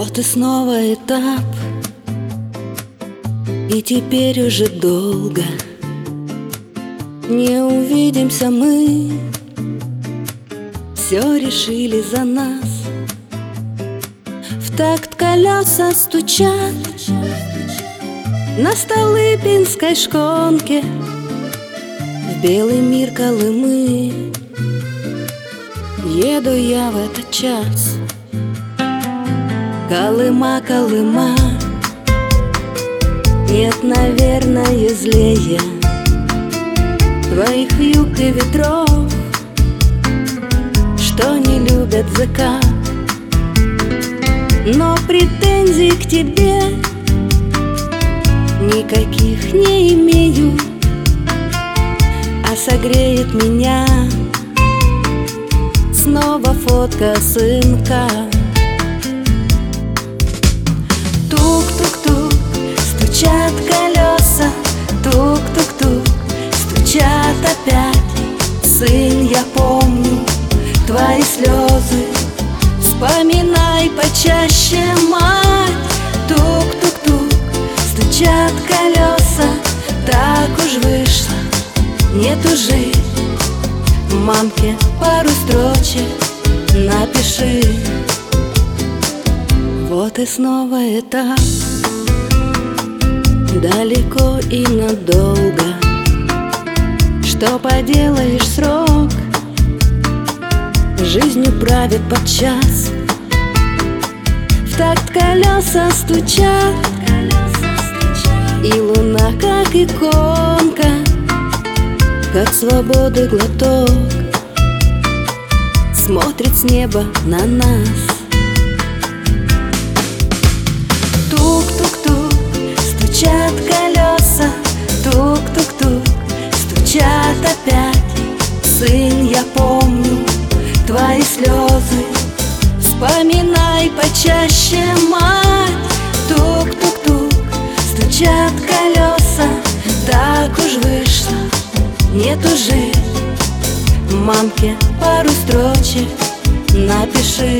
Вот и снова этап, и теперь уже долго не увидимся мы. Все решили за нас. В такт колеса стучат на Столыпинской шконке. В белый мир Колымы еду я в этот час. Колыма, Колыма, нет, наверное, злее твоих вьюг и ветров, что не любят закат. Но претензий к тебе никаких не имею, а согреет меня снова фотка сынка. Тук-тук-тук, стучат колеса, тук-тук-тук, стучат опять. Сын, я помню твои слезы, вспоминай почаще, мать. Тук-тук-тук, стучат колеса, так уж вышло, не тужи. Мамке пару строчек напиши. Вот и снова этап, далеко и надолго. Что поделаешь, срок жизнью правит подчас. В такт колеса стучат, и луна, как иконка, как свободы глоток, смотрит с неба на нас. Тук-тук-тук, стучат колеса, тук-тук-тук, стучат опять. Сын, я помню твои слезы, вспоминай почаще, мать. Тук-тук-тук, стучат колеса, так уж вышло, не тужи. Мамке пару строчек напиши.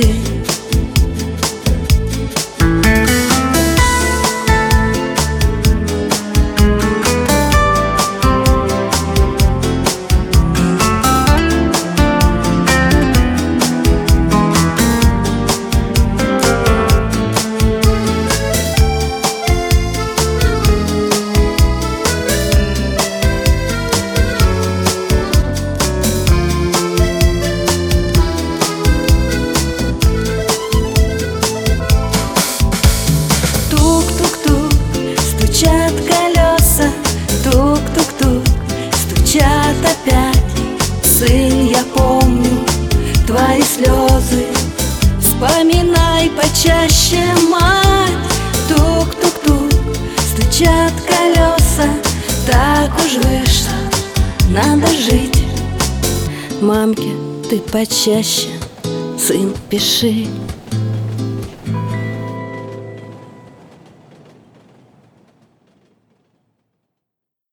Стучат колеса, тук-тук-тук, стучат опять. Сын, я помню твои слезы, вспоминай почаще, мать. Тук-тук-тук, стучат колеса, так уж вышло, надо жить. Мамке ты почаще, сын, пиши.